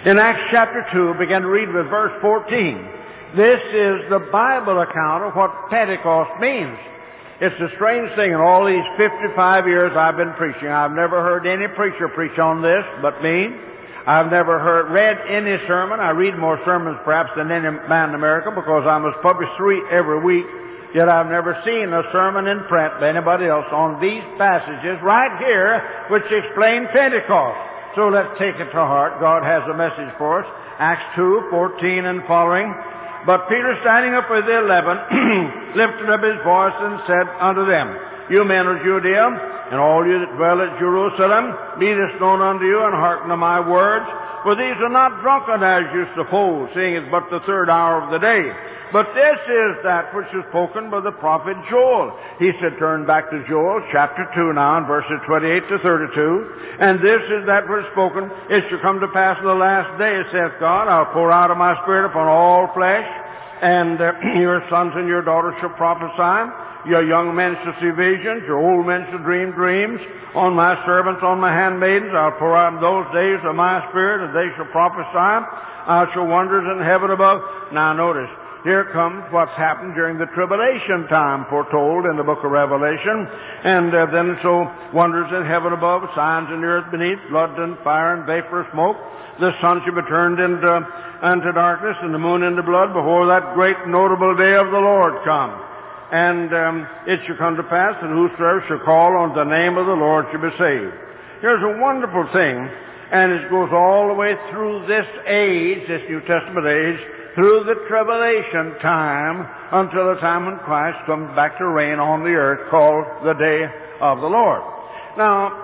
In Acts chapter 2, begin to read with verse 14. This is the Bible account of what Pentecost means. It's a strange thing. In all these 55 years I've been preaching, I've never heard any preacher preach on this but me. I've never read any sermon. I read more sermons perhaps than any man in America because I must publish 3 every week. Yet I've never seen a sermon in print by anybody else on these passages right here which explain Pentecost. So let's take it to heart. God has a message for us. Acts 2:14 and following. But Peter, standing up with the 11, lifted up his voice and said unto them, You men of Judea, and all you that dwell at Jerusalem, be this known unto you, and hearken to my words. For these are not drunken as you suppose, seeing it's but the 3rd hour of the day. But this is that which is spoken by the prophet Joel. He said, turn back to Joel, chapter 2 now, and verses 28 to 32. And this is that which is spoken. It shall come to pass in the last days, saith God, I'll pour out of my Spirit upon all flesh, and your sons and your daughters shall prophesy. Your young men shall see visions, your old men shall dream dreams. On my servants, on my handmaidens, I'll pour out in those days of my Spirit, and they shall prophesy. I'll show wonders in heaven above. Now notice, here comes what's happened during the tribulation time foretold in the book of Revelation. And then so wonders in heaven above, signs in the earth beneath, blood and fire and vapor of smoke. The sun shall be turned into darkness, and the moon into blood, before that great notable day of the Lord come. And it shall come to pass that whosoever shall call on the name of the Lord shall be saved. Here's a wonderful thing, and it goes all the way through this age, this New Testament age, through the tribulation time, until the time when Christ comes back to reign on the earth, called the day of the Lord. Now,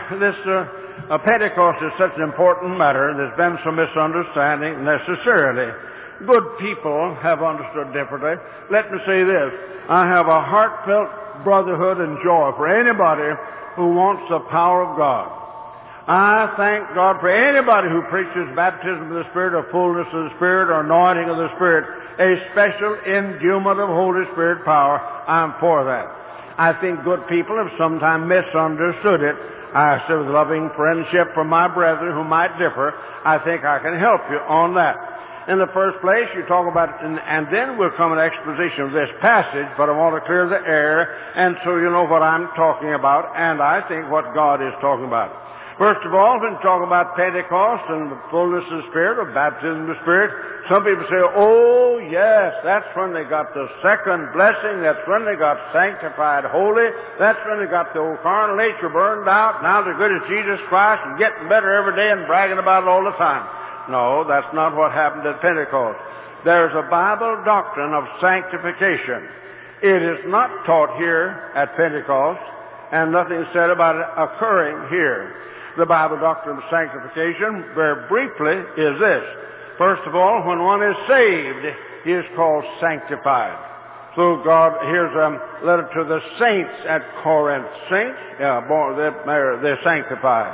Pentecost is such an important matter. There's been some misunderstanding necessarily. Good people have understood differently. Let me say this. I have a heartfelt brotherhood and joy for anybody who wants the power of God. I thank God for anybody who preaches baptism of the Spirit, or fullness of the Spirit, or anointing of the Spirit, a special endowment of Holy Spirit power. I'm for that. I think good people have sometimes misunderstood it. I say with loving friendship for my brethren who might differ, I think I can help you on that. In the first place, you talk about it, and then we'll come an exposition of this passage, but I want to clear the air, and so you know what I'm talking about, and I think what God is talking about. First of all, when you talk about Pentecost and the fullness of the Spirit, or baptism of the Spirit, some people say, oh, yes, that's when they got the second blessing, that's when they got sanctified holy, that's when they got the old carnal nature burned out, now they're good as Jesus Christ and getting better every day and bragging about it all the time. No, that's not what happened at Pentecost. There's a Bible doctrine of sanctification. It is not taught here at Pentecost, and nothing is said about it occurring here. The Bible doctrine of sanctification, very briefly, is this. First of all, when one is saved, he is called sanctified. So God, here's a letter to the saints at Corinth. Saints? Yeah, they're sanctified.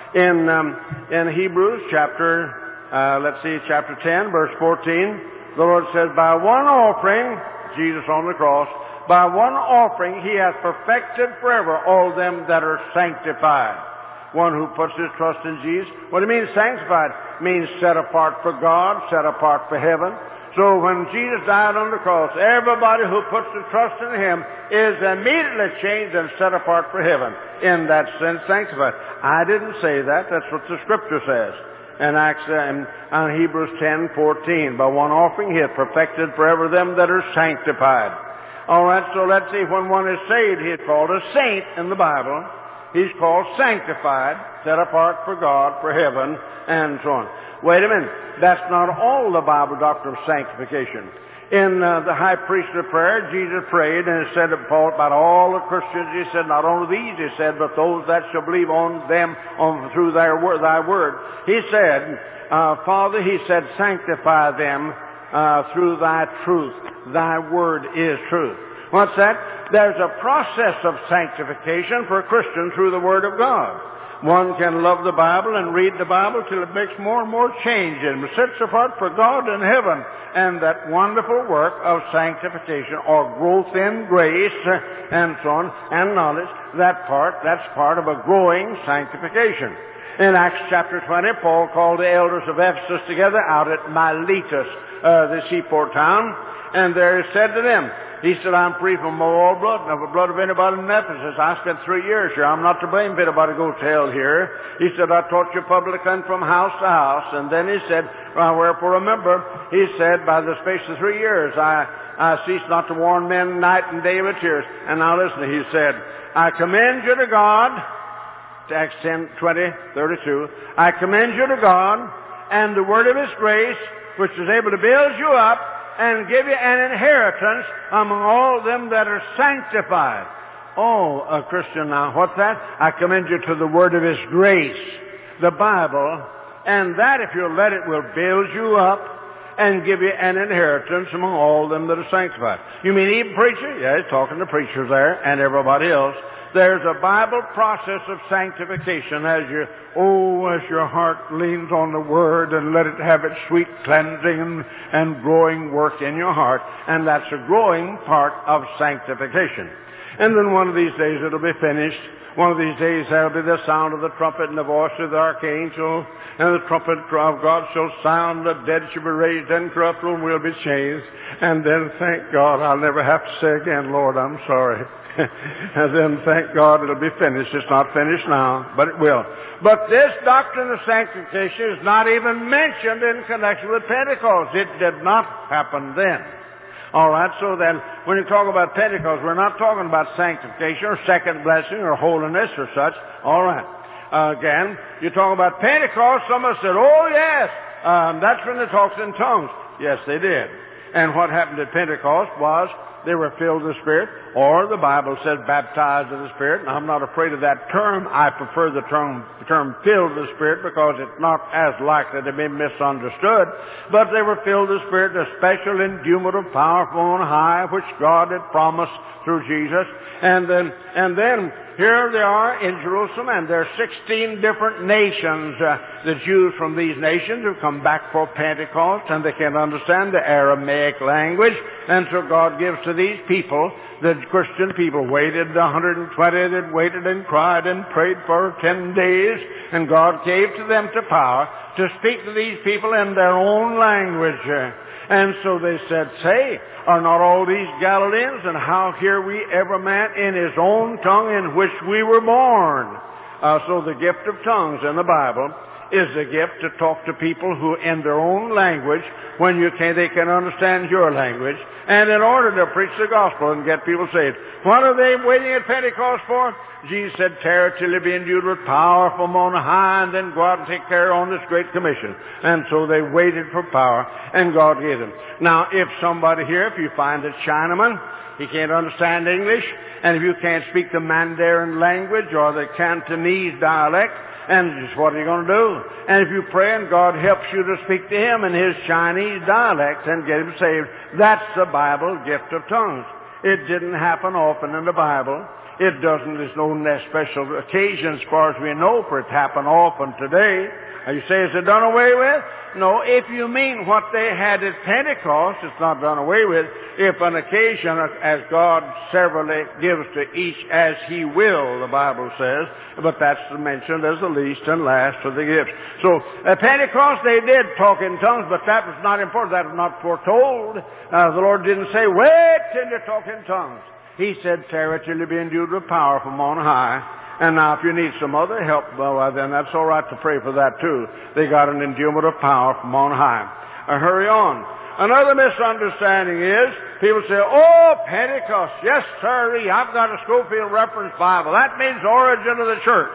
In Hebrews chapter 10, verse 14, the Lord says, by one offering, Jesus on the cross, by one offering he hath perfected forever all them that are sanctified. One who puts his trust in Jesus. What do you mean sanctified? It means set apart for God, set apart for heaven. So when Jesus died on the cross, everybody who puts their trust in him is immediately changed and set apart for heaven. In that sense, sanctified. I didn't say that. That's what the Scripture says. And Hebrews 10:14, by one offering he hath perfected forever them that are sanctified. All right, so let's see, when one is saved, he is called a saint in the Bible. He's called sanctified, set apart for God, for heaven, and so on. Wait a minute, that's not all the Bible doctrine of sanctification. In the high priestly prayer, Jesus prayed, and it said about all the Christians, he said, not only these, he said, but those that shall believe on them through thy word. He said, Father, he said, sanctify them through thy truth. Thy word is truth. What's that? There's a process of sanctification for a Christian through the Word of God. One can love the Bible and read the Bible till it makes more and more change and sets apart for God in heaven. And that wonderful work of sanctification, or growth in grace, and so on, and knowledge, that's part of a growing sanctification. In Acts chapter 20, Paul called the elders of Ephesus together out at Miletus, the seaport town, and there he said to them, he said, I'm free from all blood, and of the blood of anybody in Ephesus. I spent 3 years here. I'm not to blame if anybody goes to hell here. He said, I taught you publicly and from house to house. And then he said, wherefore remember, he said, by the space of 3 years, I cease not to warn men night and day with tears. And now listen, he said, I commend you to God, Acts 10:20-32, I commend you to God and the word of His grace, which is able to build you up and give you an inheritance among all them that are sanctified. Oh, a Christian now, what's that? I commend you to the word of His grace, the Bible, and that, if you'll let it, will build you up and give you an inheritance among all them that are sanctified. You mean even preacher? Yeah, he's talking to preachers there and everybody else. There's a Bible process of sanctification as your heart leans on the Word and let it have its sweet cleansing and growing work in your heart. And that's a growing part of sanctification. And then one of these days it'll be finished. One of these days there'll be the sound of the trumpet and the voice of the archangel, and the trumpet of God shall sound, the dead shall be raised, incorruptible, and we'll be changed. And then, thank God, I'll never have to say again, Lord, I'm sorry. And then, thank God, it'll be finished. It's not finished now, but it will. But this doctrine of sanctification is not even mentioned in connection with Pentecost. It did not happen then. All right, so then, when you talk about Pentecost, we're not talking about sanctification or second blessing or holiness or such. All right. Again, you talk about Pentecost, someone said, oh yes, that's when they talked in tongues. Yes, they did. And what happened at Pentecost was they were filled with the Spirit, or the Bible says baptized in the Spirit. And I'm not afraid of that term. I prefer the term filled with the Spirit because it's not as likely to be misunderstood. But they were filled with the Spirit, a special endowment of power from on high, which God had promised through Jesus. And then here they are in Jerusalem, and there are 16 different nations. The Jews from these nations have come back for Pentecost, and they can understand the Aramaic language. And so God gives to these people, the Christian people, waited 120 that waited and cried and prayed for 10 days, and God gave to them the power to speak to these people in their own language. And so they said, say, are not all these Galileans? And how hear we every man in his own tongue in which we were born? So the gift of tongues in the Bible is the gift to talk to people who in their own language, when they can understand your language, and in order to preach the gospel and get people saved. What are they waiting at Pentecost for? Jesus said, tarry till you be endued with power from on high, and then go out and take care on this great commission. And so they waited for power, and God gave them. Now, if somebody here, if you find a Chinaman, he can't understand English, and if you can't speak the Mandarin language or the Cantonese dialect, and just what are you going to do? And if you pray and God helps you to speak to him in his Chinese dialect and get him saved, that's the Bible gift of tongues. It didn't happen often in the Bible. It doesn't. There's no special occasion as far as we know for it to happen often today. You say, is it done away with? No, if you mean what they had at Pentecost, it's not done away with. If an occasion, as God severally gives to each as He will, the Bible says, but that's mentioned as the least and last of the gifts. So, at Pentecost they did talk in tongues, but that was not important. That was not foretold. The Lord didn't say, wait till you talk in tongues. He said, tarry till you be endued with power from on high. And now if you need some other help, well, then that's all right to pray for that too. They got an endowment of power from on high. Hurry on. Another misunderstanding is, people say, oh, Pentecost, yes, sir, I've got a Scofield Reference Bible. That means origin of the church.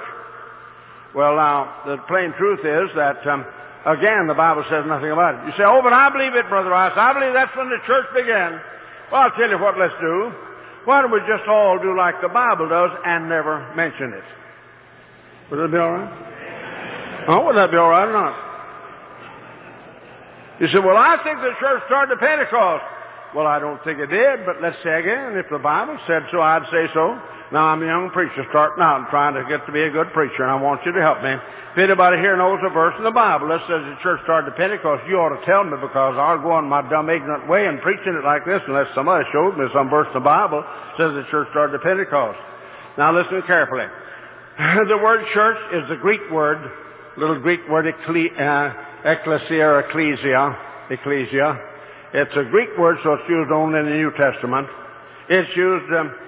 Well, now, the plain truth is that, again, the Bible says nothing about it. You say, oh, but I believe it, Brother Rice. I believe that's when the church began. Well, I'll tell you what let's do. Why don't we just all do like the Bible does and never mention it? Would that be all right? Oh, would that be all right or not? You say, well, I think the church started at Pentecost. Well, I don't think it did, but let's say again, if the Bible said so, I'd say so. Now, I'm a young preacher starting out and trying to get to be a good preacher, and I want you to help me. If anybody here knows a verse in the Bible that says the church started at Pentecost, you ought to tell me, because I'll go on my dumb, ignorant way and preaching it like this unless somebody showed me some verse in the Bible that says the church started at Pentecost. Now, listen carefully. The word church is the Greek word little Greek word ecclesia or ecclesia. It's a Greek word, so it's used only in the New Testament. It's used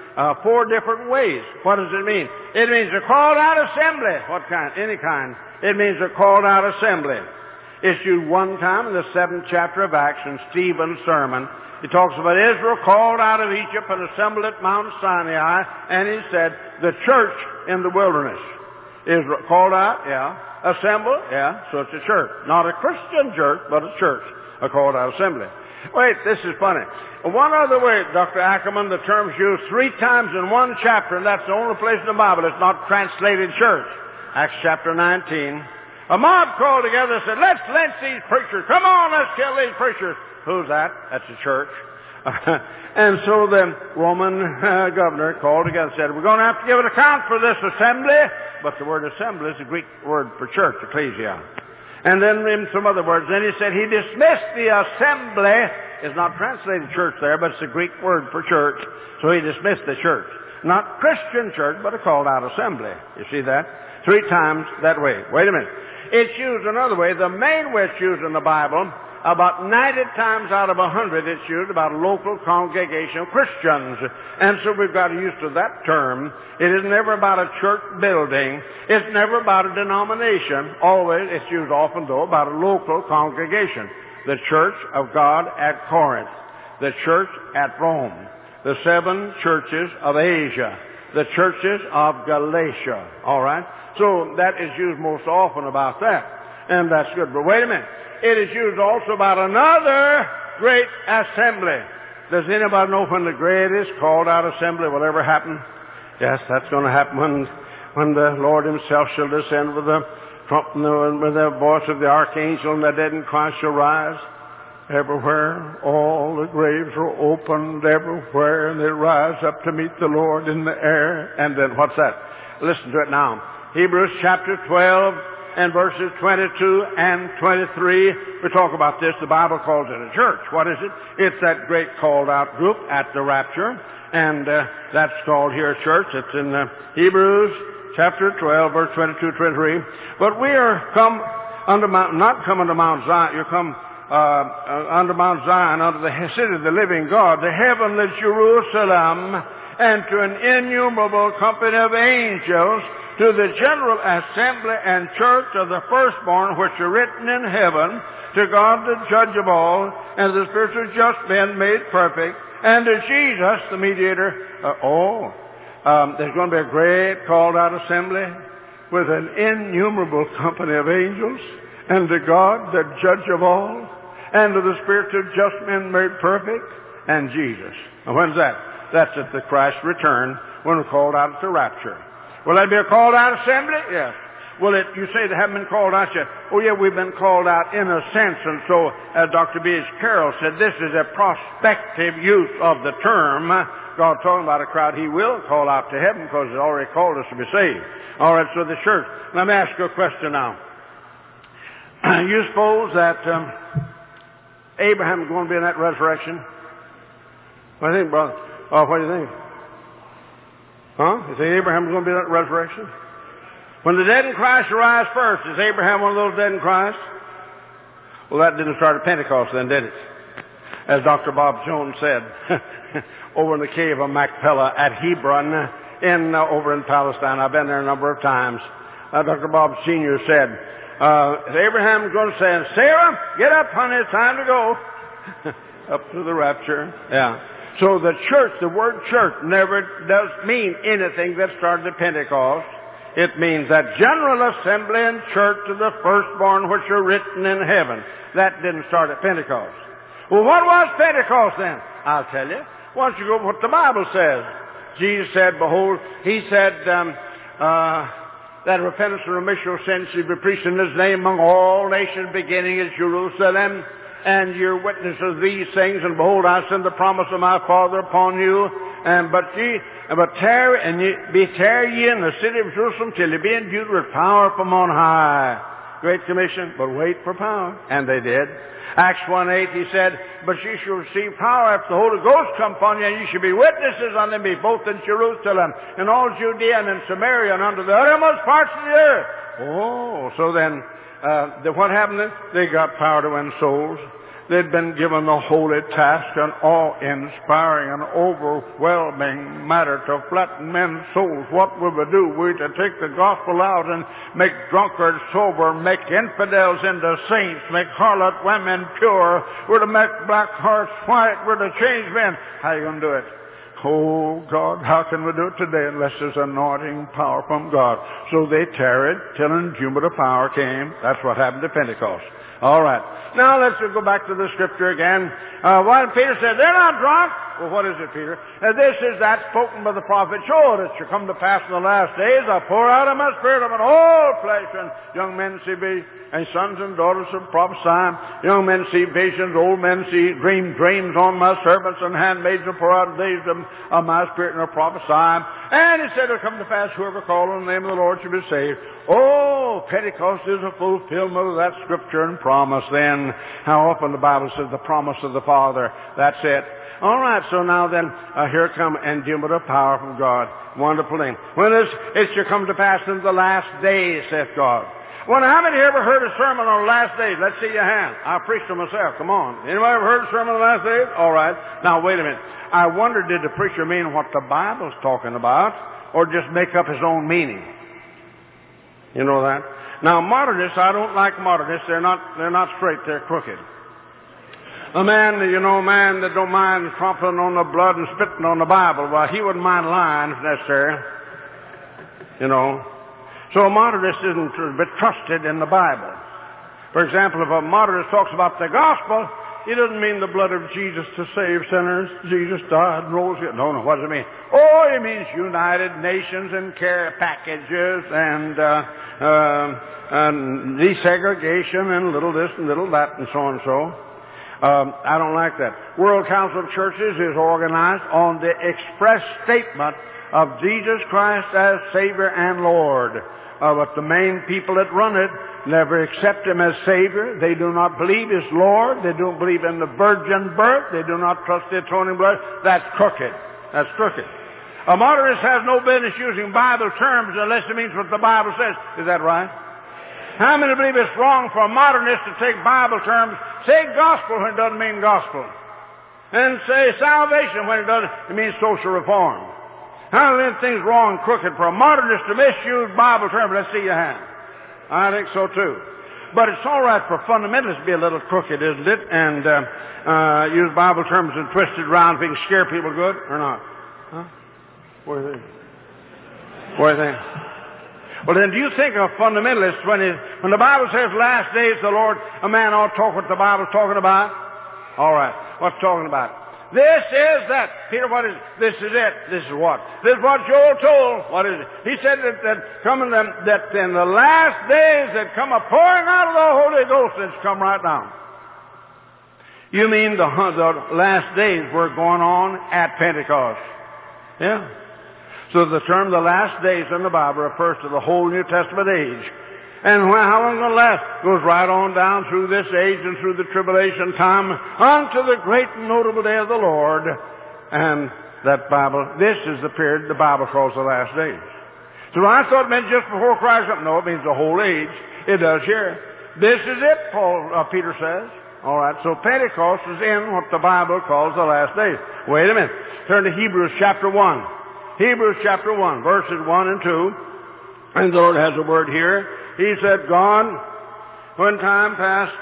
4 different ways. What does it mean? It means a called out assembly. What kind? Any kind. It means a called out assembly. It's used one time in the 7th chapter of Acts in Stephen's sermon. He talks about Israel called out of Egypt and assembled at Mount Sinai, and he said, the church in the wilderness. Israel called out, yeah. Assembled, yeah. So it's a church. Not a Christian church, but a church. A called out assembly. Wait, this is funny. One other way, Dr. Ackerman, the term's used 3 times in one chapter, and that's the only place in the Bible it's not translated church. Acts chapter 19. A mob called together and said, let's lynch these preachers. Come on, let's kill these preachers. Who's that? That's the church. And so the Roman governor called together and said, we're going to have to give an account for this assembly. But the word assembly is a Greek word for church, ecclesia. And then in some other words, then he said he dismissed the assembly. It's not translated church there, but it's a Greek word for church. So he dismissed the church. Not Christian church, but a called out assembly. You see that? 3 times that way. Wait a minute. It's used another way. The main way it's used in the Bible, about 90 times out of 100 it's used about a local congregation of Christians. And so we've got used to that term. It is never about a church building. It's never about a denomination. Always, it's used often though about a local congregation. The Church of God at Corinth. The church at Rome. The 7 churches of Asia. The churches of Galatia. All right? So that is used most often about that. And that's good. But wait a minute. It is used also about another great assembly. Does anybody know when the greatest called out assembly will ever happen? Yes, that's going to happen when the Lord himself shall descend with the trumpet and with the voice of the archangel, and the dead in Christ shall rise. Everywhere, all the graves are opened everywhere, and they rise up to meet the Lord in the air. And then what's that? Listen to it now. Hebrews chapter 12 and verses 22 and 23. We talk about this. The Bible calls it a church. What is it? It's that great called out group at the rapture. And that's called here a church. It's in Hebrews chapter 12, verse 22, 23. But we are come under Mount, not come unto Mount Zion. You come under Mount Zion, under the city of the living God, the heavenly Jerusalem, and to an innumerable company of angels, to the general assembly and church of the firstborn which are written in heaven, to God the judge of all, and the spiritual just men made perfect, and to Jesus the mediator. There's going to be a great called out assembly with an innumerable company of angels, and to God the judge of all, and to the spiritual just men made perfect, and Jesus. Now when's that? That's at the Christ return, when we're called out at the rapture. Will that be a called out assembly? Yes. Will it, you say they haven't been called out yet. Oh yeah, we've been called out in a sense. And so, as Dr. B.H. Carroll said, this is a prospective use of the term. God talking about a crowd he will call out to heaven because he's already called us to be saved. All right, so the church. Let me ask you a question now. You suppose that Abraham is going to be in that resurrection? What do you think, brother? Oh, what do you think? Huh? You think Abraham's going to be in that resurrection? When the dead in Christ arise first, is Abraham one of those dead in Christ? Well, that didn't start at Pentecost then, did it? As Dr. Bob Jones said, over in the cave of Machpelah at Hebron, over in Palestine. I've been there a number of times. Dr. Bob Sr. said, is Abraham going to say, Sarah, get up, honey, it's time to go. Up to the rapture. Yeah. So the church, the word church, never does mean anything that started at Pentecost. It means that general assembly and church of the firstborn which are written in heaven. That didn't start at Pentecost. Well, what was Pentecost then? I'll tell you. Why don't you go with what the Bible says? Jesus said, behold, he said, that repentance and remission of sins should be preached in his name among all nations, beginning at Jerusalem. And you're witnesses of these things, and behold, I send the promise of my Father upon you. But tarry ye in the city of Jerusalem till ye be endued with power from on high. Great Commission, but wait for power. And they did. Acts 1:8, he said, but ye shall receive power after the Holy Ghost come upon you, and ye shall be witnesses unto me, both in Jerusalem, and all Judea, and in Samaria, and unto the uttermost parts of the earth. Oh, so then, what happened then? They got power to win souls. They'd been given the holy task, an awe-inspiring and overwhelming matter to flatten men's souls. What will we do? We're to take the gospel out and make drunkards sober, make infidels into saints, make harlot women pure. We're to make black hearts white. We're to change men. How are you going to do it? Oh, God, how can we do it today unless there's anointing power from God? So they tarried till indubital power came. That's what happened to Pentecost. All right. Now let's go back to the scripture again. What Peter said, they're not drunk. Well, what is it, Peter? This is that spoken by the prophet Joel. It shall come to pass in the last days. I'll pour out of my spirit upon all flesh, and young men see visions, and sons and daughters shall prophesy. Young men see visions, old men see dreams on my servants, and handmaids will pour out days of my spirit and will prophesy. And he said, it'll come to pass, whoever calls on the name of the Lord shall be saved. Oh, Pentecost is a fulfillment of that scripture and promise. Then, how often the Bible says the promise of the Father. That's it. All right, so now then, here come indubital power from God. Wonderful thing. When it shall come to pass in the last days, saith God. Well, how many ever heard a sermon on the last days? Let's see your hand. I preached to myself. Come on. Anybody ever heard a sermon on the last days? All right. Now, wait a minute. I wonder, did the preacher mean what the Bible's talking about, or just make up his own meaning? You know that? Now, modernists, I don't like modernists. They're not straight. They're crooked. A man that don't mind trampling on the blood and spitting on the Bible, well, he wouldn't mind lying if necessary. You know. So a modernist isn't to be trusted in the Bible. For example, if a modernist talks about the gospel, he doesn't mean the blood of Jesus to save sinners. Jesus died and rose again. No, what does it mean? Oh, it means United Nations and care packages and desegregation and little this and little that and so on and so. I don't like that. World Council of Churches is organized on the express statement of Jesus Christ as Savior and Lord. But the main people that run it never accept Him as Savior. They do not believe His Lord. They don't believe in the virgin birth. They do not trust the atoning blood. That's crooked. That's crooked. A modernist has no business using Bible terms unless it means what the Bible says. Is that right? How many believe it's wrong for a modernist to take Bible terms, say gospel when it doesn't mean gospel, and say salvation when it means social reform? How many things wrong and crooked for a modernist to misuse Bible terms? Let's see your hand. I think so too. But it's all right for fundamentalists to be a little crooked, isn't it? And use Bible terms and twist it around if you can scare people good or not. Huh? What do you think? What do you think? Well, then, do you think a fundamentalist, when the Bible says last days the Lord, a man ought to talk what the Bible's talking about? All right. What's talking about? This is that. Peter, what is it? This is it. This is what? This is what Joel told. What is it? He said that in the last days that come a pouring out of the Holy Ghost, and it's come right now. You mean the last days were going on at Pentecost? Yeah. So the term the last days in the Bible refers to the whole New Testament age. And how long is it going to last? Goes right on down through this age and through the tribulation time unto the great and notable day of the Lord. And that Bible, this is the period the Bible calls the last days. So I thought it meant just before Christ. No, it means the whole age. It does here. This is it, Peter says. All right, so Pentecost is in what the Bible calls the last days. Wait a minute. Turn to Hebrews chapter 1. Hebrews chapter 1, verses 1 and 2. And the Lord has a word here. He said, God, when time passed,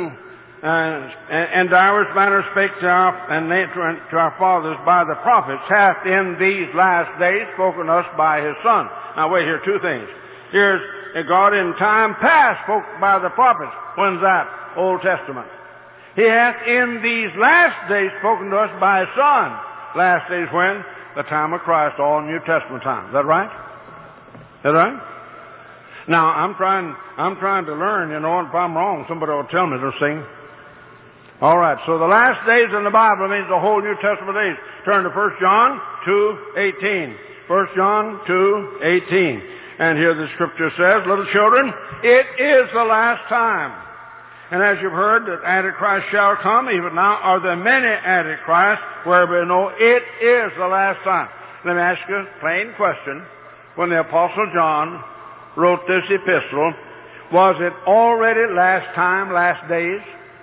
and divers manners spake to our fathers by the prophets, hath in these last days spoken us by His Son. Now wait here, two things. Here's God in time past spoke by the prophets. When's that? Old Testament. He hath in these last days spoken to us by His Son. Last days when? The time of Christ, all New Testament time. Is that right? Is that right? Now, I'm trying to learn, and if I'm wrong, somebody will tell me to sing. All right, so the last days in the Bible means the whole New Testament age. Turn to 1 John 2:18. 1 John 2:18. And here the Scripture says, little children, it is the last time. And as you've heard that Antichrist shall come, even now are there many Antichrists, whereby we know it is the last time. Let me ask you a plain question. When the Apostle John wrote this epistle, was it already last time, last days?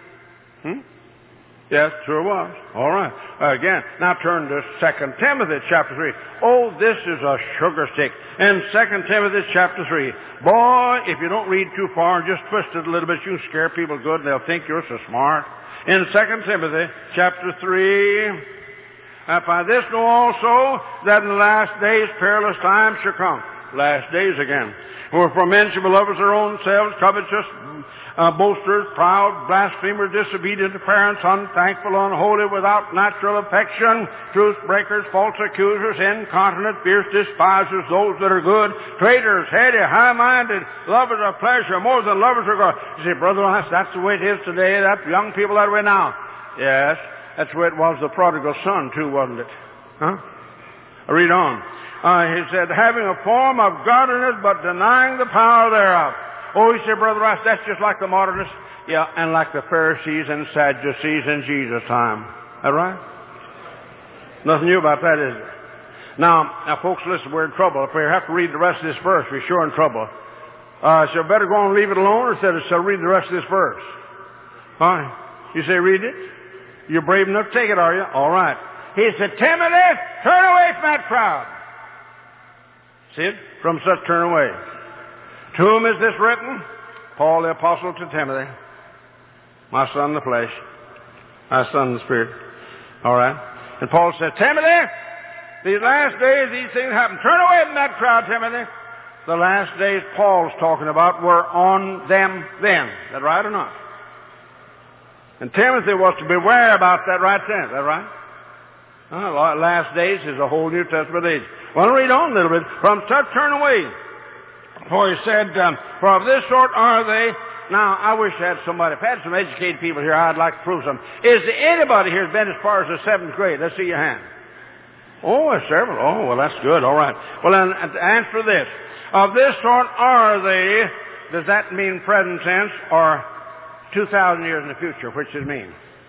Yes, sure was. All right. Again, now turn to 2 Timothy chapter 3. Oh, this is a sugar stick. In 2 Timothy chapter 3. Boy, if you don't read too far and just twist it a little bit, you can scare people good and they'll think you're so smart. In 2 Timothy chapter 3, by this know also that in the last days perilous times shall come. Last days again. For men shall be lovers of their own selves, covetous, boasters, proud, blasphemers, disobedient to parents, unthankful, unholy, without natural affection, truth breakers, false accusers, incontinent, fierce despisers, those that are good, traitors, heady, high-minded, lovers of pleasure, more than lovers of God. You say, Brother, that's the way it is today. That's young people that way now. Yes, that's the way it was the prodigal son too, wasn't it? Huh? Read on. He said, having a form of godliness, but denying the power thereof. Oh, you say, Brother Rice, that's just like the modernists. Yeah, and like the Pharisees and Sadducees in Jesus' time. Is that right? Nothing new about that, is there? Now, folks, listen, we're in trouble. If we have to read the rest of this verse, we're sure in trouble. So better go on and leave it alone, or shall read the rest of this verse? All right. You say, read it? You're brave enough to take it, are you? All right. He said, Timothy, turn away from that crowd. See it? From such turn away. To whom is this written? Paul the apostle to Timothy. My son in the flesh. My son in the spirit. All right. And Paul said, Timothy, these last days these things happen. Turn away from that crowd, Timothy. The last days Paul's talking about were on them then. Is that right or not? And Timothy was to beware about that right then. Is that right? Last days is a whole New Testament age. Well, read on a little bit. From such turn away. For he said, for of this sort are they. Now, I wish I had somebody. If I had some educated people here, I'd like to prove something. Is there anybody here who's been as far as the 7th grade? Let's see your hand. Oh, there's several. Oh, well, that's good. All right. Well, then, answer this. Of this sort are they. Does that mean present tense or 2,000 years in the future? Which does it mean?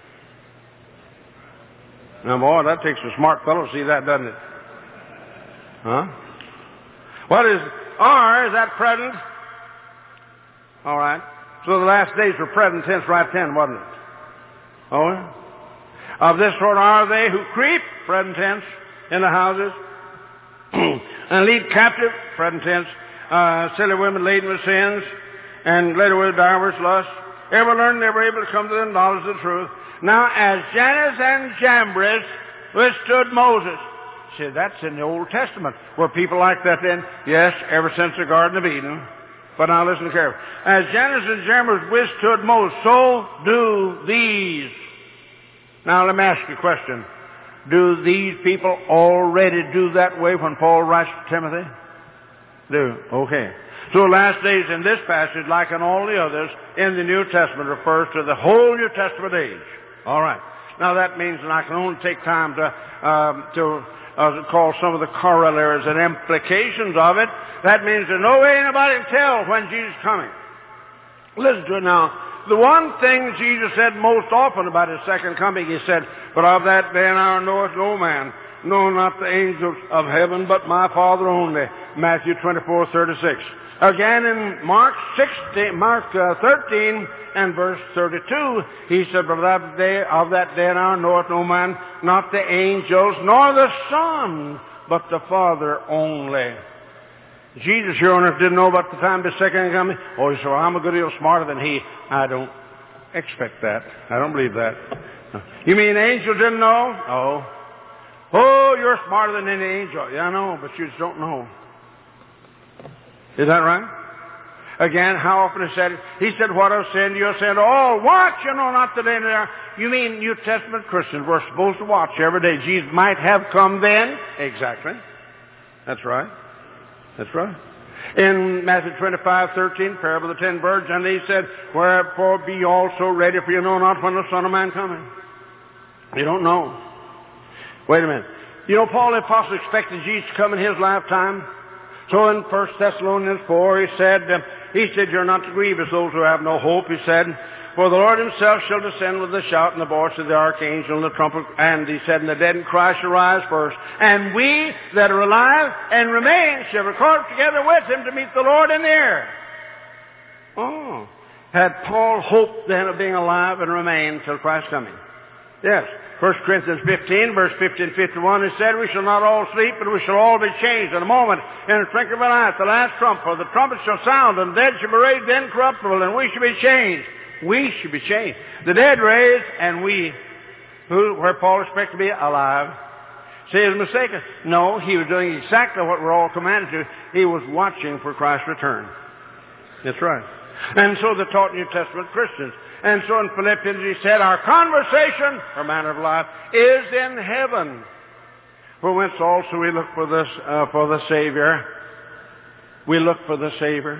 Now, boy, that takes a smart fellow to see that, doesn't it? Huh? What is are? Is that present? All right. So the last days were present tense right then, wasn't it? Oh, yeah. Of this sort are they who creep, present tense, in the houses, and lead captive, present tense, silly women laden with sins, and led away with divers lusts, ever learned they were able to come to the knowledge of the truth. Now, as Jannes and Jambres withstood Moses. See, that's in the Old Testament. Were people like that then? Yes, ever since the Garden of Eden. But now listen carefully. As Jannes and Jambres withstood Moses, so do these. Now let me ask you a question. Do these people already do that way when Paul writes to Timothy? Do. Okay. So last days in this passage, like in all the others, in the New Testament refers to the whole New Testament age. All right. Now that means that I can only take time to call some of the corollaries and implications of it. That means there's no way anybody can tell when Jesus is coming. Listen to it now. The one thing Jesus said most often about His second coming, He said, but of that day and hour knoweth no man, no, not the angels of heaven, but my Father only. Matthew 24:36. Again in Mark 13 and verse 32, He said, but of that day and hour knoweth no man, not the angels, nor the Son, but the Father only. Jesus here on earth didn't know about the time of His second coming. Oh, he said, well, I'm a good deal smarter than He. I don't expect that. I don't believe that. You mean angels didn't know? No. Oh, you're smarter than any angel. Yeah, I know, but you just don't know. Is that right? Again, how often He said it? He said, what I've said to you, I've said to all. Watch, you know, not the day and the hour. You mean New Testament Christians were supposed to watch every day. Jesus might have come then. Exactly. That's right. That's right. In Matthew 25:13, parable of the 10 virgins, and He said, wherefore be ye also ready, for you know not when the Son of Man cometh. You don't know. Wait a minute. You know, Paul the Apostle expected Jesus to come in his lifetime. So in 1 Thessalonians 4, he said, you're not to grieve as those who have no hope. He said, for the Lord himself shall descend with a shout and the voice of the archangel and the trumpet. And he said, and the dead in Christ shall rise first. And we that are alive and remain shall record together with him to meet the Lord in the air. Oh. Had Paul hoped then of being alive and remain till Christ's coming? Yes. 1 Corinthians 15, verse 50 and 51, he said, we shall not all sleep, but we shall all be changed in a moment, in a twinkling of an eye, at the last trump. For the trumpet shall sound, and the dead shall be raised incorruptible, and we shall be changed. We should be changed. The dead raised, and we, where Paul expected to be alive. Say he was mistaken. No, he was doing exactly what we're all commanded to. He was watching for Christ's return. That's right. And so they taught New Testament Christians. And so in Philippians he said, our conversation, our manner of life, is in heaven. For whence also we look for the Savior. We look for the Savior,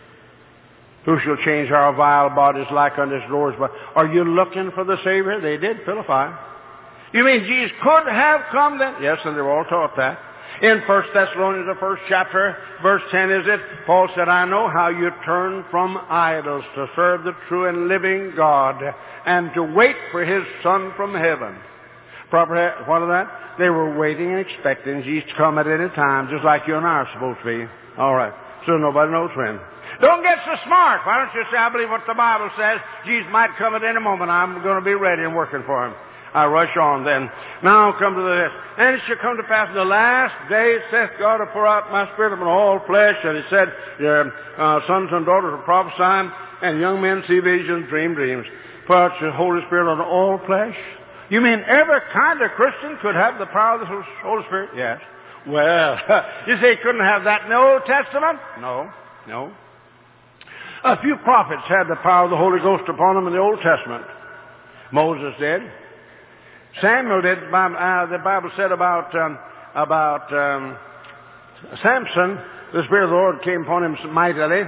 who shall change our vile bodies like unto his glorious body. Are you looking for the Savior? They did, Philippi. You mean Jesus could have come then? Yes, and they were all taught that. In 1 Thessalonians, the first chapter, verse 10 is it, Paul said, I know how you turn from idols to serve the true and living God and to wait for his Son from heaven. What of that? They were waiting and expecting Jesus to come at any time, just like you and I are supposed to be. All right. So nobody knows when. Don't get so smart. Why don't you say, I believe what the Bible says. Jesus might come at any moment. I'm going to be ready and working for him. I rush on then. Now I'll come to this. And it shall come to pass in the last days, saith God, to pour out my spirit upon all flesh. And he said, your sons and daughters will prophesy, and young men see visions, dream dreams. Pour out your Holy Spirit on all flesh. You mean every kind of Christian could have the power of the Holy Spirit? Yes. Well, you say you couldn't have that in the Old Testament? No. A few prophets had the power of the Holy Ghost upon them in the Old Testament. Moses did. Samuel did. The Bible said about Samson, the Spirit of the Lord came upon him mightily.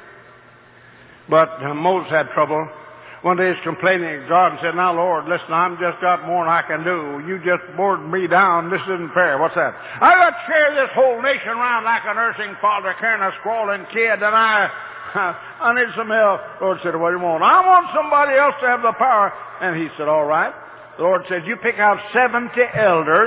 But Moses had trouble. One day he's complaining to God and said, now Lord, listen, I've just got more than I can do. You just bored me down. This isn't fair. What's that? I got to carry this whole nation around like a nursing father carrying a squalling kid, and I need some help. The Lord said, what do you want? I want somebody else to have the power. And he said, all right. The Lord said, you pick out 70 elders,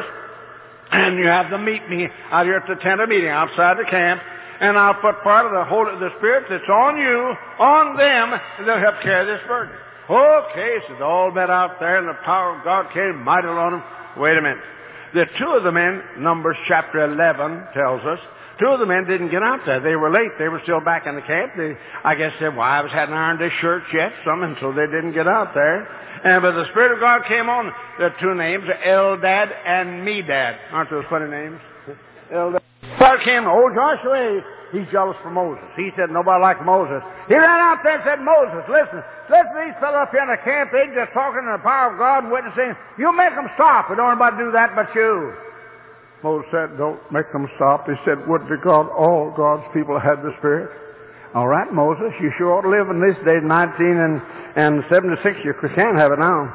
and you have them meet me out here at the tent of meeting outside the camp, and I'll put part of the Spirit that's on you, on them, and they'll help carry this burden. Okay, so they all met out there, and the power of God came mightily on them. Wait a minute. The two of the men, Numbers chapter 11 tells us, two of the men didn't get out there. They were late. They were still back in the camp. I guess their wives hadn't ironed their shirts yet, and so they didn't get out there. But the Spirit of God came on. The two names are Eldad and Medad. Aren't those funny names? Eldad. Fire came, old Joshua, he's jealous for Moses. He said, nobody like Moses. He ran out there and said, Moses, listen to these fellows up here in the camp. They're just talking in the power of God and witnessing. You make them stop. We don't want anybody to do that but you. Moses said, don't make them stop. He said, would to God all God's people had the Spirit. All right, Moses, you sure ought to live in this day, 19 and 76. You can have it now.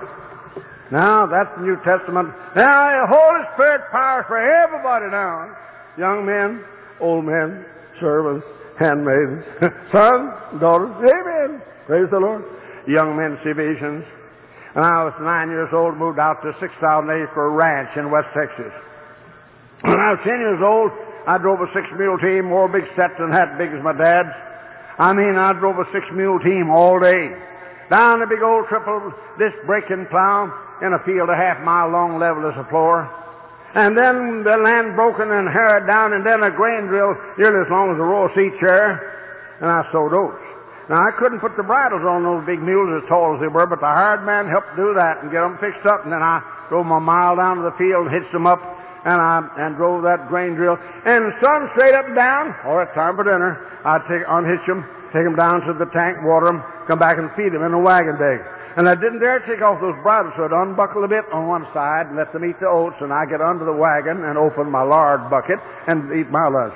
Now, that's the New Testament. Now, the Holy Spirit power for everybody now. Young men, old men, servants, handmaidens, sons, daughters. Amen. Praise the Lord. Young men see visions. And I was 9 years old, moved out to 6,000 acre for a ranch in West Texas. When I was 10 years old, I drove a 6-mule team, more big sets than that big as my dad's. I drove a 6-mule team all day. Down the big old triple disc breaking plow in a field a half-mile long, level as a floor. And then the land broken and harrowed down, and then a grain drill nearly as long as a row of seat chair. And I sowed oats. Now, I couldn't put the bridles on those big mules as tall as they were, but the hired man helped do that and get them fixed up. And then I drove them a mile down to the field and hitched them up, and drove that grain drill. And the sun straight up and down. Oh, it's time for dinner. I'd unhitch them, take them down to the tank, water them, come back and feed them in a wagon bag. And I didn't dare take off those bridles, so I'd unbuckle a bit on one side and let them eat the oats, and I'd get under the wagon and open my lard bucket and eat my lunch.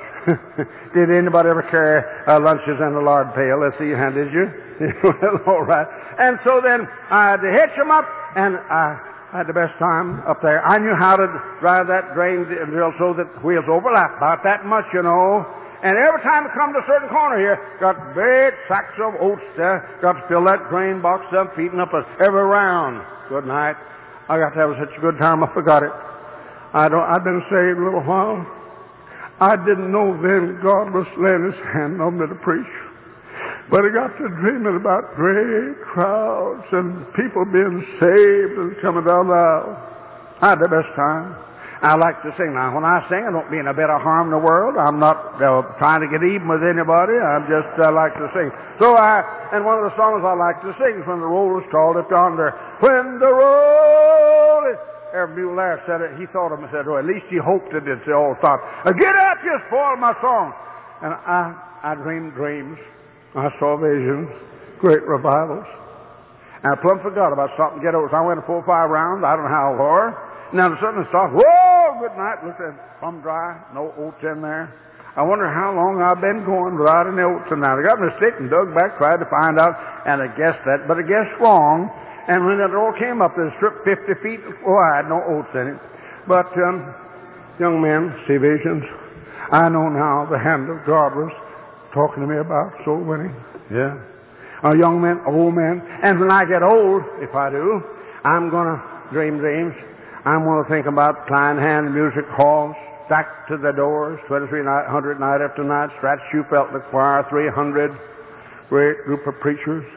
Did anybody ever carry lunches in a lard pail? Let's see your hand, did you? Well, all right. And so then I had to hitch them up, and I had the best time up there. I knew how to drive that grain drill so that wheels overlap, about that much, you know. And every time I come to a certain corner here, got big sacks of oats there. Got to fill that grain box up, feeding up every round. Good night. I got to have such a good time, I forgot it. I've been saved a little while. I didn't know then God was laying His hand on me to preach. But I got to dreaming about great crowds and people being saved and coming down the aisle. I had the best time. I like to sing. Now, when I sing, I don't mean a bit of harm in the world. I'm not trying to get even with anybody. I just like to sing. And one of the songs I like to sing is when the roll is called up yonder. When the roll is... Every mule there said it. He thought of me and said, at least he hoped it did. They all thought, get up, you spoil my song. And I dreamed dreams. I saw visions, great revivals. And I plumb forgot about something to get over. So I went 4 or 5 rounds, I don't know how far. Now suddenly I thought, whoa, good night. Looked at plumb dry, no oats in there. I wonder how long I've been going without any oats in there. I got my stick and dug back, tried to find out, and I guessed that, but I guessed wrong. And when that door came up, it stripped 50 feet wide, no oats in it. But young men see visions. I know now the hand of God was talking to me about soul winning. Yeah. Young men, old men. And when I get old, if I do, I'm going to dream dreams. I'm going to think about Klein Hand music halls, stacked to the doors, 2,300 night after night, Strat Shufelt the choir, 300, great group of preachers,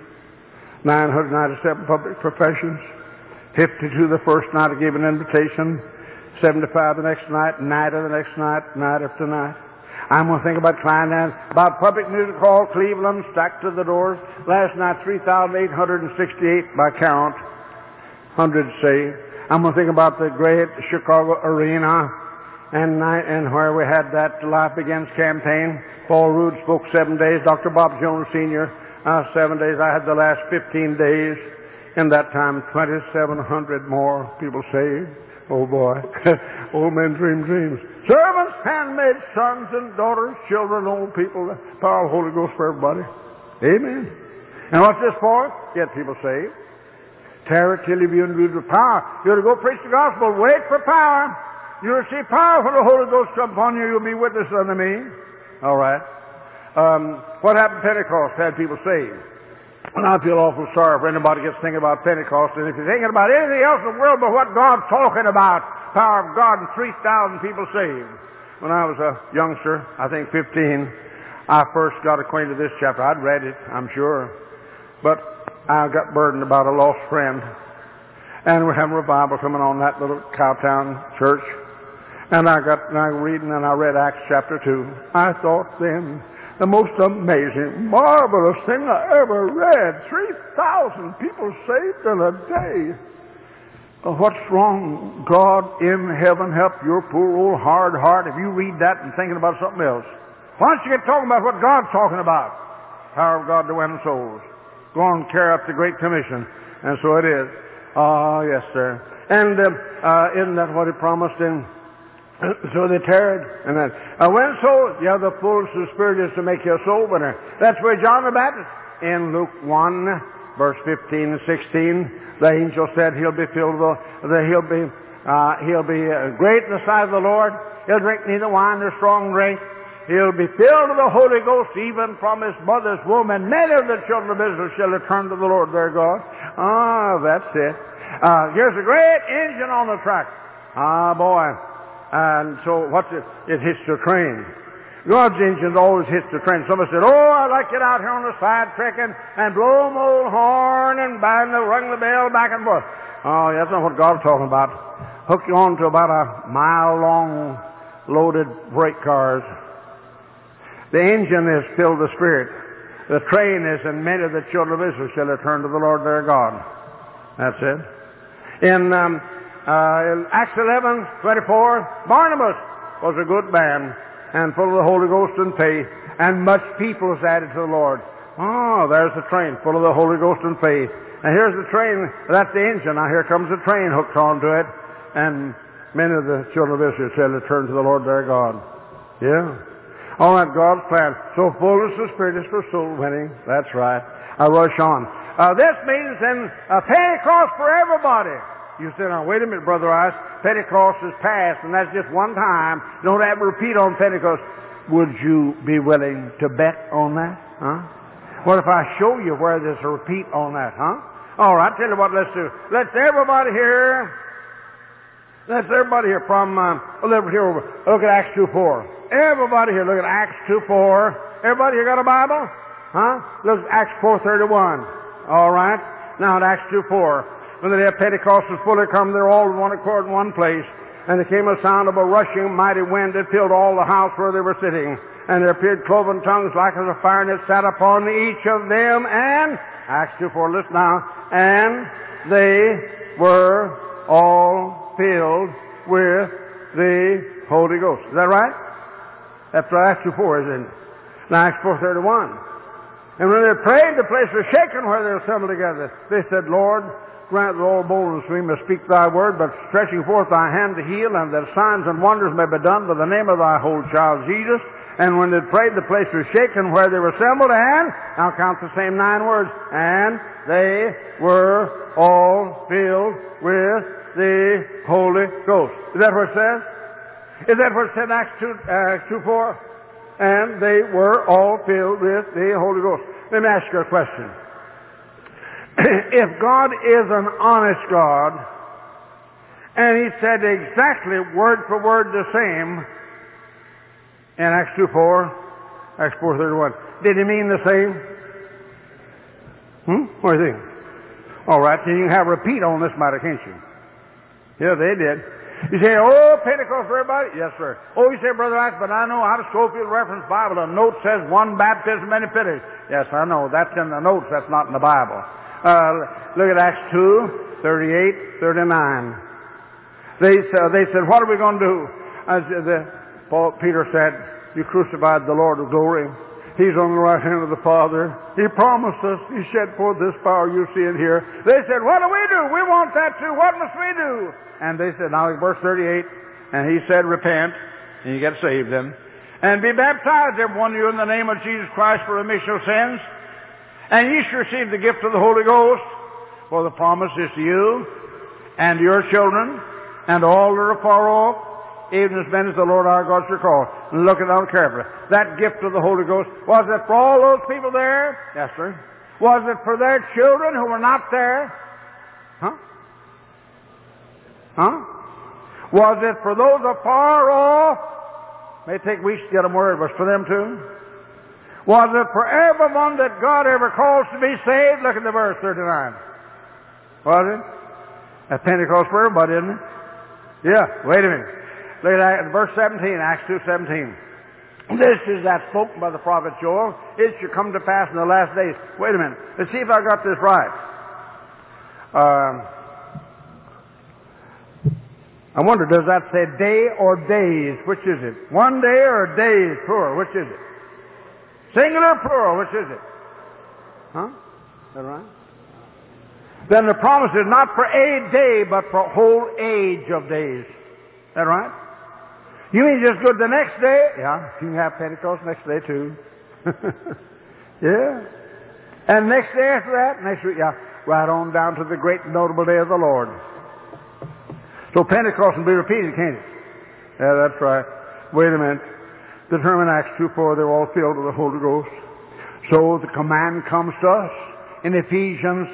997 public professions, 52 the first night I gave an invitation, 75 the next night, 90 the next night, night after night. I'm going to think about Klein Hand, about public music hall, Cleveland, stacked to the doors. Last night, 3,868 by count, hundreds saved. I'm going to think about the great Chicago arena and where we had that Life Begins campaign. Paul Rood spoke 7 days. Dr. Bob Jones Sr., 7 days. I had the last 15 days. In that time, 2,700 more people saved. Oh boy. Old men dream dreams. Servants, handmaids, sons and daughters, children, old people. The power of the Holy Ghost for everybody. Amen. And what's this for? Get people saved. Tarry till you be endued with power. You're to go preach the gospel. Wait for power. You'll receive power when the Holy Ghost comes upon you. You'll be witness unto me. All right. What happened at Pentecost? Had people saved. And I feel awful sorry for anybody gets thinking about Pentecost. And if you're thinking about anything else in the world but what God's talking about, power of God and 3,000 people saved. When I was a youngster, I think 15, I first got acquainted with this chapter. I'd read it, I'm sure. But I got burdened about a lost friend. And we're having revival coming on that little Cowtown church. And I reading and I read Acts chapter 2. I thought then, the most amazing, marvelous thing I ever read. 3,000 people saved in a day. What's wrong? God in heaven help your poor old hard heart if you read that and thinking about something else. Why don't you get talking about what God's talking about? Power of God to win souls. Go on and carry up the Great Commission. And so it is. Oh, yes, sir. And isn't that what He promised in? So they tarried, and then when so, yeah, the fullness of the Spirit is to make you a soul winner. That's where John the Baptist, in Luke 1, verse 15 and 16, the angel said he'll be filled with, he'll be great in the sight of the Lord. He'll drink neither wine nor strong drink. He'll be filled with the Holy Ghost even from his mother's womb, and many of the children of Israel shall return to the Lord their God. Ah, that's it. Here's a great engine on the track. Ah, boy. And so what's it? It hits the train. God's engine always hits the train. Somebody said, oh, I like it out here on the side trekking and blow my old horn and ring the bell back and forth. Oh, that's not what God's talking about. Hook you on to about a mile-long loaded freight cars. The engine is filled with the Spirit. The train is, and many of the children of Israel shall return to the Lord their God. That's it. In Acts 11:24, Barnabas was a good man and full of the Holy Ghost and faith, and much people was added to the Lord. Oh, there's the train full of the Holy Ghost and faith. And here's the train, that's the engine. Now here comes the train hooked onto it, and many of the children of Israel shall return to the Lord their God. Yeah. All that God's plan. So fullness of Spirit is for soul winning. That's right. I rush on. This means then Pentecost for everybody. You say, now, wait a minute, Brother Rice. Pentecost is past, and that's just one time. You don't have to repeat on Pentecost. Would you be willing to bet on that? Huh? What if I show you where there's a repeat on that? Huh? All right, tell you what, let's do. Let's everybody here from here, look at Acts 2:4. Everybody here, look at Acts 2:4. Everybody here got a Bible? Huh? Look at Acts 4:31. All right. Now at Acts 2:4. When the day of Pentecost was fully come, they were all in one accord in one place. And there came a sound of a rushing mighty wind that filled all the house where they were sitting. And there appeared cloven tongues like as a fire, and it sat upon each of them. And, Acts 2:4, listen now. And they were all filled with the Holy Ghost. Is that right? That's what Acts 2:4 is in. Now Acts 4:31. And when they prayed, the place was shaken where they were assembled together. They said, Lord, grant that all boldness we may speak thy word, but stretching forth thy hand to heal, and that signs and wonders may be done by the name of thy holy child Jesus. And when they prayed, the place was shaken where they were assembled, and, now count the same 9 words, and they were all filled with the Holy Ghost. Is that what it says? Is that what it said in Acts 2:4? And they were all filled with the Holy Ghost. Let me ask you a question. If God is an honest God, and He said exactly word for word the same in Acts 2:4, Acts 4:31, did He mean the same? What do you think? All right, so you can have a repeat on this matter, can't you? Yeah, they did. You say, oh, Pentecost for everybody? Yes, sir. Oh, you say, Brother Axe, but I know out of Schofield Reference Bible, a note says one baptism, many pennies. Yes, I know. That's in the notes. That's not in the Bible. Look at Acts 2:38, 39. They said, what are we going to do? Peter said, you crucified the Lord of glory. He's on the right hand of the Father. He promised us. He shed forth this power. You see it here. They said, what do we do? We want that too. What must we do? And they said, now verse 38, and he said, repent, and you get saved then, and be baptized, every one of you, in the name of Jesus Christ for remission of sins, and ye shall receive the gift of the Holy Ghost, for the promise is to you, and to your children, and to all that are far off, even as many as the Lord our God shall call. And look at that carefully. That gift of the Holy Ghost, was it for all those people there? Yes, sir. Was it for their children who were not there? Was it for those afar off? May take weeks to get them word. Was it for them too? Was it for everyone that God ever calls to be saved? Look at the verse 39. Was it? At Pentecost for everybody, isn't it? Yeah, wait a minute. Look at that, verse 17, Acts 2:17. This is that spoken by the prophet Joel. It shall come to pass in the last days. Wait a minute. Let's see if I got this right. I wonder, does that say day or days? Which is it? One day or days, plural? Which is it? Singular, plural? Which is it? Is that right? Then the promise is not for a day, but for a whole age of days. Is that right? You mean just good the next day? Yeah, you can have Pentecost next day too. Yeah. And next day after that, next week, yeah, right on down to the great and notable day of the Lord. So Pentecost can be repeated, can't it? Yeah, that's right. Wait a minute. Determine Acts 2:4, they're all filled with the Holy Ghost. So the command comes to us in Ephesians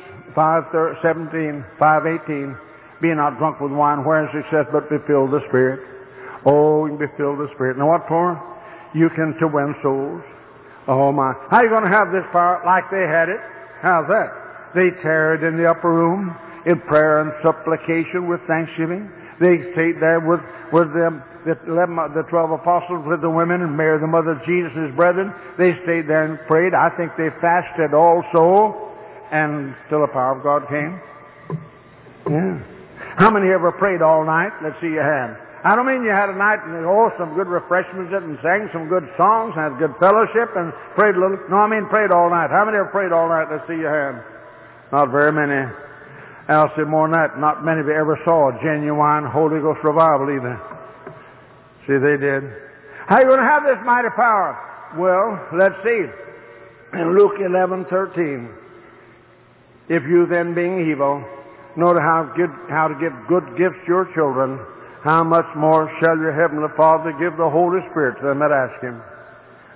5:18, be not drunk with wine, wherein it says, but be filled with the Spirit. Oh, you can be filled with the Spirit. Now what for? You can to win souls. Oh my. How are you going to have this power like they had it? How's that? They tarried in the upper room in prayer and supplication with thanksgiving. They stayed there with the 12 apostles, with the women, and Mary, the mother of Jesus and his brethren. They stayed there and prayed. I think they fasted also, and still the power of God came. Yeah. How many ever prayed all night? Let's see your hand. I don't mean you had a night and some good refreshments and sang some good songs and had good fellowship and prayed a little. No, I mean prayed all night. How many ever prayed all night? Let's see your hand. Not very many. I'll say more than that. Not many of you ever saw a genuine Holy Ghost revival either. See, they did. How are you going to have this mighty power? Well, let's see. In Luke 11:13, if you then being evil know how to give good gifts to your children, how much more shall your heavenly Father give the Holy Spirit to them that ask Him?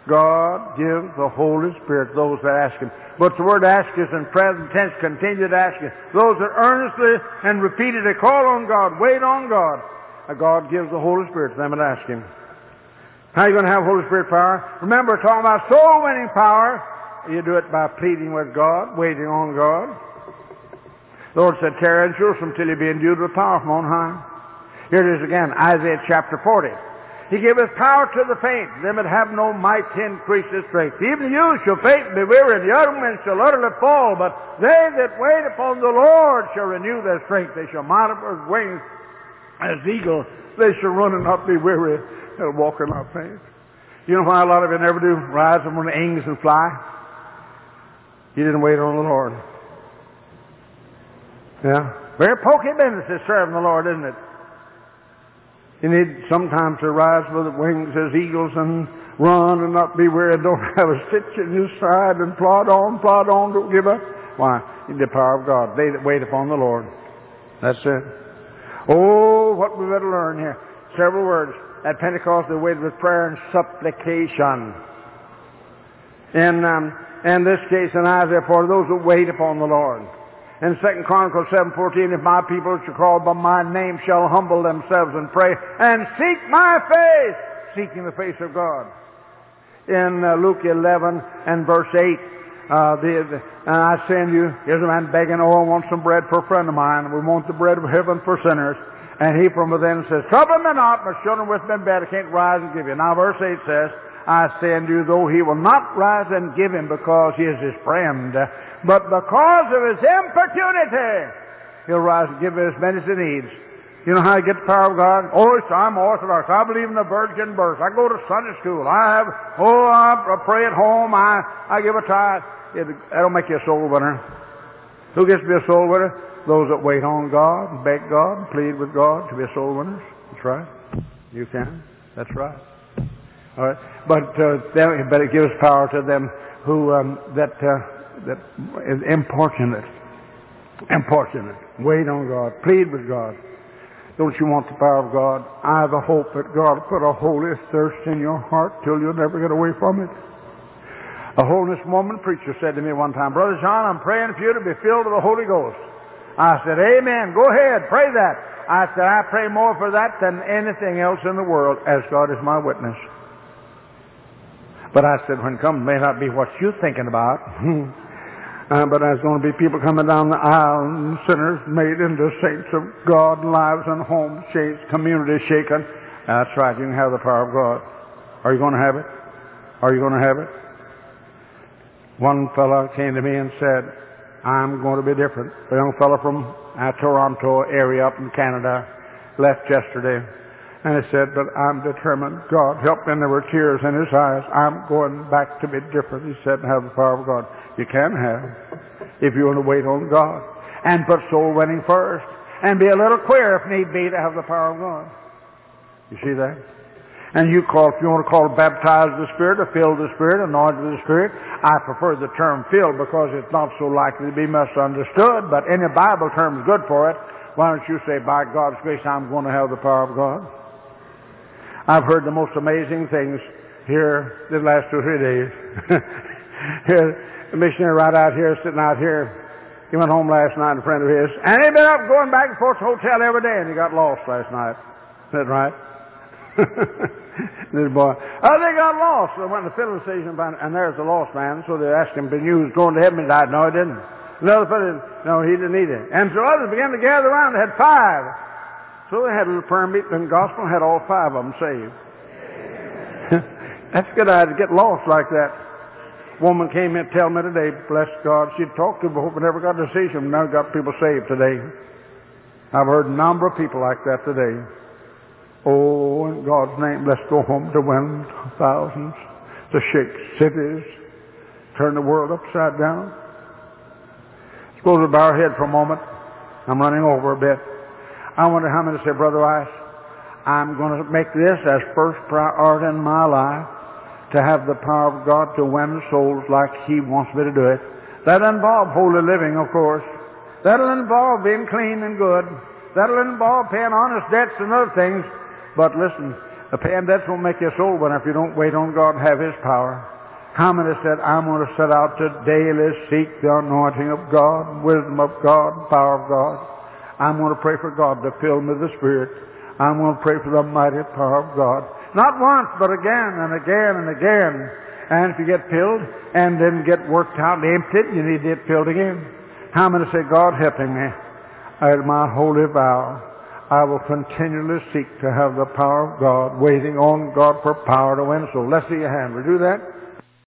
God gives the Holy Spirit to those that ask Him. But the word ask is in present tense, continue to ask Him. Those that earnestly and repeatedly call on God, wait on God, God gives the Holy Spirit to them that ask Him. How are you going to have Holy Spirit power? Remember, talking about soul winning power, you do it by pleading with God, waiting on God. The Lord said, tarry in Jerusalem till you be endued with power from on high. Here it is again, Isaiah chapter 40. He giveth power to the faint, them that have no might increase his strength. Even you shall faint and be weary, and the young men shall utterly fall, but they that wait upon the Lord shall renew their strength. They shall mount up with wings as eagles. They shall run and not be weary, they'll walk and not faint. You know why a lot of you never do rise up on the wings and fly? You didn't wait on the Lord. Yeah. Very pokey business is serving the Lord, isn't it? You need sometimes to rise with wings as eagles and run and not be weary. Don't have a stitch in your side and plod on, don't give up. Why? You need the power of God. They that wait upon the Lord. That's it. Oh, what we better learn here. Several words. At Pentecost they waited with prayer and supplication. In this case in Isaiah 40, those that wait upon the Lord. In 2 Chronicles 7:14, if my people which are called by my name shall humble themselves and pray and seek my face, seeking the face of God. In Luke 11 and verse 8, and I send you, here's a man begging, oh, I want some bread for a friend of mine. We want the bread of heaven for sinners. And he from within says, trouble me not, my children with me in bed, I can't rise and give you. Now verse 8 says, I say unto you, though he will not rise and give him because he is his friend, but because of his importunity, he'll rise and give him as many as he needs. You know how you get the power of God? Oh, I'm Orthodox. I believe in the virgin birth. I go to Sunday school. I pray at home. I give a tithe. That'll make you a soul winner. Who gets to be a soul winner? Those that wait on God, beg God, plead with God to be soul winners. That's right. You can. That's right. All right. But it gives power to them who that is importunate. Wait on God. Plead with God. Don't you want the power of God? I have a hope that God will put a holy thirst in your heart till you'll never get away from it. A holiness woman preacher said to me one time, Brother John, I'm praying for you to be filled with the Holy Ghost. I said, amen. Go ahead. Pray that. I said, I pray more for that than anything else in the world, as God is my witness. But I said, when it comes, it may not be what you're thinking about. But there's going to be people coming down the aisle, and sinners made into saints of God, lives and homes changed, communities shaken. That's right. You can have the power of God. Are you going to have it? Are you going to have it? One fellow came to me and said, I'm going to be different. A young fellow from Toronto area up in Canada left yesterday. And he said, but I'm determined. God help me. And there were tears in his eyes. I'm going back to be different. He said, have the power of God. You can have, if you want to wait on God. And put soul winning first. And be a little queer if need be to have the power of God. You see that? And if you want to call it baptized with the Spirit or filled with the Spirit, anointed with the Spirit, I prefer the term filled because it's not so likely to be misunderstood, but any Bible term is good for it. Why don't you say, by God's grace, I'm going to have the power of God? I've heard the most amazing things here the last 2 or 3 days. Here, the missionary right out here, sitting out here, he went home last night, a friend of his, and he'd been up going back and forth to the hotel every day, and he got lost last night. Is that right? This boy, they got lost. So they went to the filling station, and there's the lost man. So they asked him, "Been you going to heaven?" He died. No, he didn't. Another fellow, no, he didn't either. And so others began to gather around. They had 5. So they had a little prayer meeting in the gospel and had all 5 of them saved. That's a good idea to get lost like that. Woman came in to tell me today, bless God, she'd talked to people but never got a decision. Now got people saved today. I've heard a number of people like that today. Oh, in God's name, let's go home to win thousands, to shake cities, turn the world upside down. Suppose we bow our head for a moment. I'm running over a bit. I wonder how many say, Brother Rice, I'm going to make this as first priority in my life, to have the power of God to win souls like He wants me to do it. That'll involve holy living, of course. That'll involve being clean and good. That'll involve paying honest debts and other things. But listen, And that's what will make you a soul winner if you don't wait on God to have His power. How many said, I'm going to set out to daily seek the anointing of God, wisdom of God, power of God. I'm going to pray for God to fill me with the Spirit. I'm going to pray for the mighty power of God. Not once, but again and again and again. And if you get filled and then get worked out and emptied, you need to get filled again. How many say, God helping me at my holy vow, I will continually seek to have the power of God, waiting on God for power to win. So let's see your hand. Will you do that?